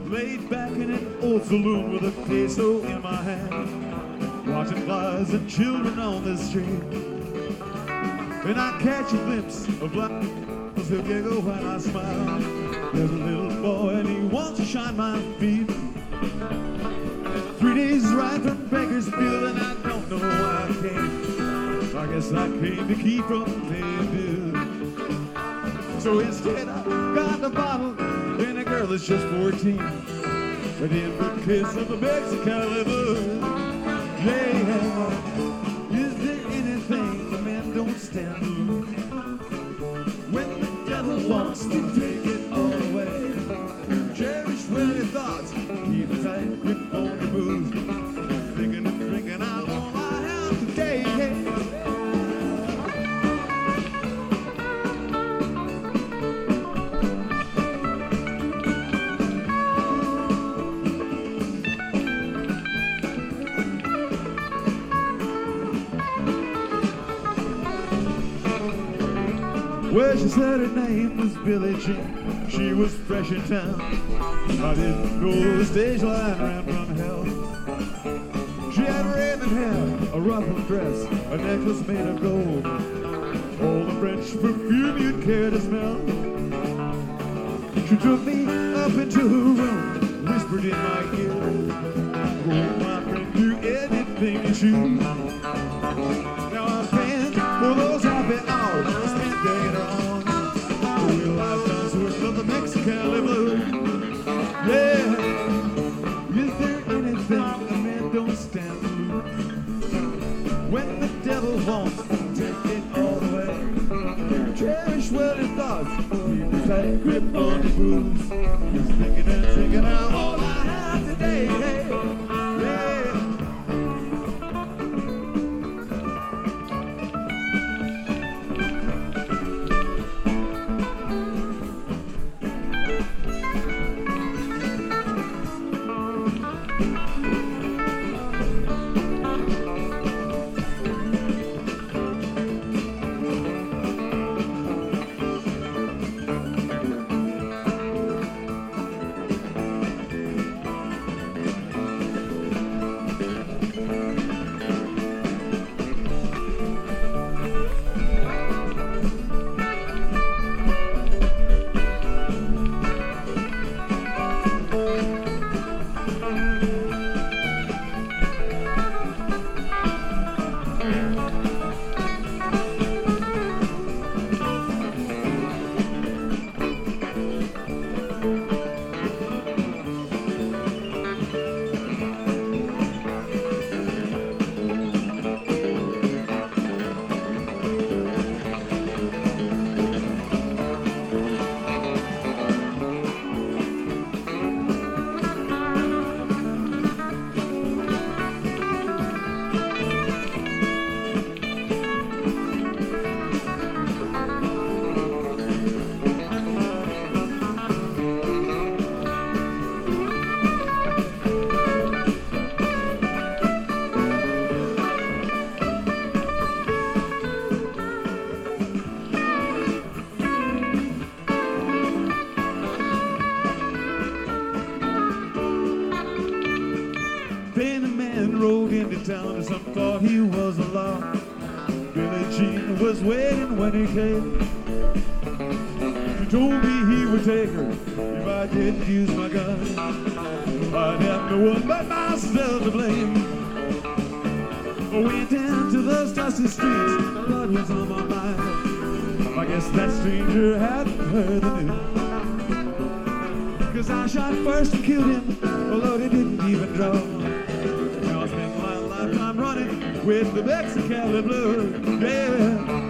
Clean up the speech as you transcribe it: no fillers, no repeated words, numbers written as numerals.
laid back in an old saloon with a queso in my hand, watching flies and children on the street. And I catch a glimpse of life who giggle when I smile. There's a little boy and he wants to shine my feet. 3 days ride from Bakersfield and I don't know why I came. I guess I came to keep from paying bills. So instead I got a bottle and a girl that's just 14. But in the kiss of a Mexican liver. Yeah, is there anything a man don't stand for? When the devil wants to take it all away, cherish worldly thoughts, keep a tight grip on the booze. Thinking and drinking out all I have today. Well, she said her name was Billie Jean. She was fresh in town. I didn't know the stage line ran from hell. She had raven hair, a ruffled dress, a necklace made of gold, all the French perfume you'd care to smell. She took me up into her room, whispered in my ear, "Oh, my friend, do anything you choose." Now I'm paying for those happy hours spent getting her on. A real lifetime's worth of the Mexican liver. Yeah, is there anything a man don't stand for? When the devil wants to take it all away, cherish worldly thoughts, keep a tight grip on the booze. Just thinking and thinking out all I have today. Hey, yeah. Then a man rode into town and some thought he was a law. Billie Jean was waiting when he came. She told me he would take her if I didn't use my gun. I'd have no one but myself to blame. I went down to those dusty streets, blood was on my mind. I guess that stranger hadn't heard the news. 'Cause I shot first and killed him, although they didn't even draw. Now I spent my lifetime running with the Mexican blues, yeah.